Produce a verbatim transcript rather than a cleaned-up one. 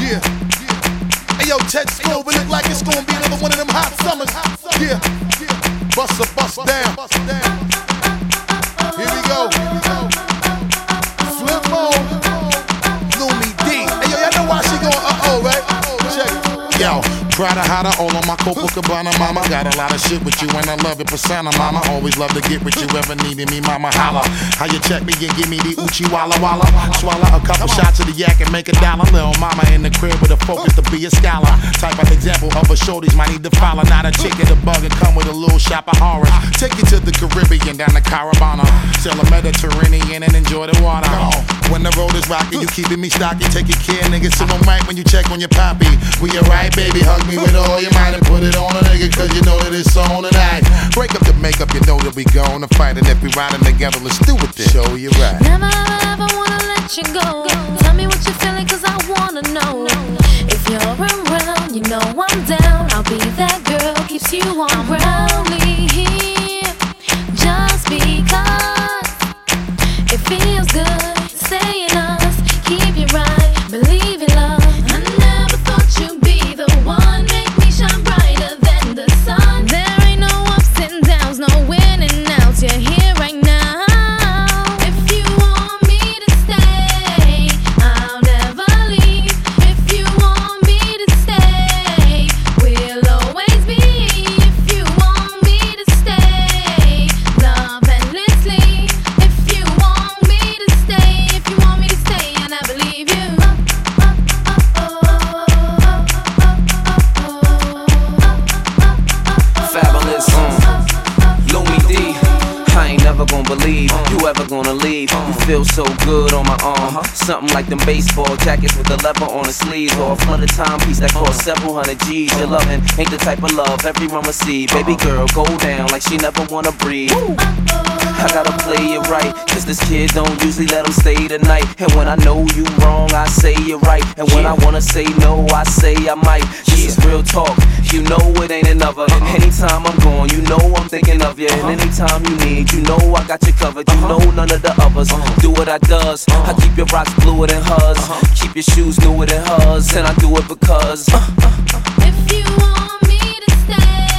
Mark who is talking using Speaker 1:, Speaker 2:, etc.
Speaker 1: Yeah, hey yo, Ted Scove, it look like it's gonna be another one of them hot summers. Yeah, bust a bust down. Here we go. Flip mode. Lumi D. Hey yo, y'all know why she going uh-oh, right? Check it. Yo, Prada hotter, all on my Copacabana, mama. Got a lot of shit with you and I love it, persona, mama. Always love to get with you, ever needed me, mama. Holla. How you check me and give me the Uchi Walla Walla. Swallow a couple shots of the yak and make a dollar. Little mama in the crib with a focus to be a scholar. Type of example of a shorties might need to follow. Not a chick in the bug and come with a little shop of horrors. Take you to the Caribbean, down to Caravana. Sail a Mediterranean and enjoy the water. When the road is rocky, you keeping me stocky. Take your care, nigga, so I'm right when you check on your poppy. We alright, baby, hug me with all your might and put it on a nigga, cause you know that it's on tonight. Break up the makeup, you know that we gonna fight. And if we riding together, let's do it then. Show you right.
Speaker 2: Never ever wanna let you go. Tell me what you're feeling, cause I wanna know. If you're around, you know I'm down. I'll be that girl, keeps you on ground. Here, just because it feels good, saying us, keep you right, believe in love. I never thought you'd be the one, make me shine brighter than the sun. There ain't no ups and downs, no winning outs, you're here right now. If you want me to stay, I'll never leave. If you want me to stay, we'll always be. If you want me to stay, love endlessly. If you want me to stay, if you want me to stay, and I believe you.
Speaker 3: Fabulous, uh, Lumi D. I ain't never gonna believe you ever gonna leave. You feel so good on my arm. Something like them baseball jackets with the leather on the sleeves, or a flooded timepiece that costs several hundred G's. Your loving ain't the type of love everyone will see. Baby girl, go down like she never wanna breathe. I gotta play it right, cause this kid don't usually let him stay the night. And when I know you wrong, I say you're right. And when I wanna say no, I say I might. This is real talk, you know it ain't another. Anytime I'm gone, you know I'm thinking of you. And anytime you need, you know I got you covered. You know none of the others do what I does. I keep your rocks bluer than hers, keep your shoes newer than hers. And I do it because
Speaker 2: If you want me to stay,